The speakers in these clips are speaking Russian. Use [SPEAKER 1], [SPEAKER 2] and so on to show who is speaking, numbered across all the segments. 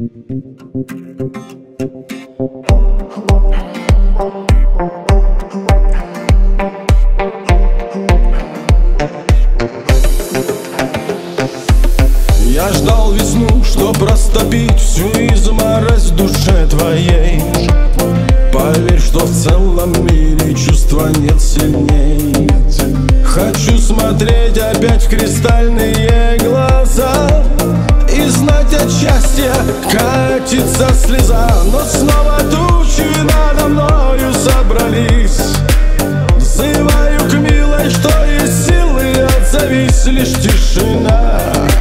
[SPEAKER 1] Я ждал весну, чтоб растопить всю изморозь в душе твоей. Поверь, что в целом мире чувства нет сильней. Хочу смотреть опять в кристальные глаза и знать от счастья катится слеза. Но снова тучи надо мною собрались. Взываю к милой, что есть силы, отзовись, лишь тишина.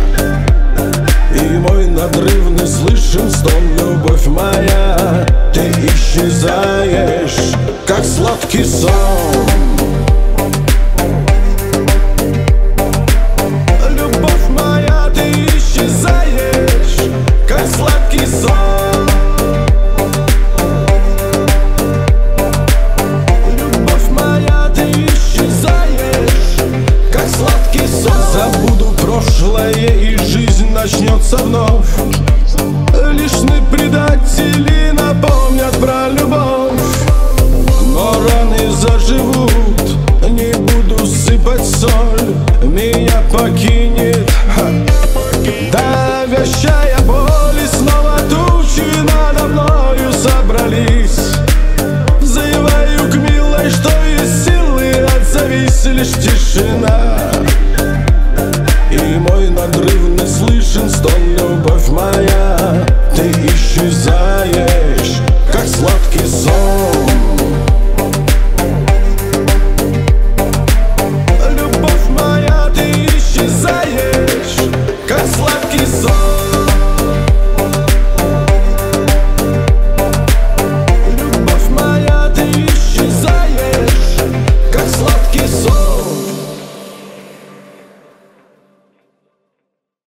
[SPEAKER 1] И мой надрывный слышен стон, любовь моя. Ты исчезаешь, как сладкий сон. Любовь моя, ты исчезаешь, как сладкий сон. Любовь моя, ты исчезаешь, как сладкий сон. Забуду прошлое, и жизнь начнется вновь. Лишь предатели напомнят про любовь. Но раны заживут, не буду сыпать соль. Меня покинет давящая боль. И снова тучи надо мною собрались. Взываю к милой, что есть силы, отзовись, лишь тишина. И мой надрыв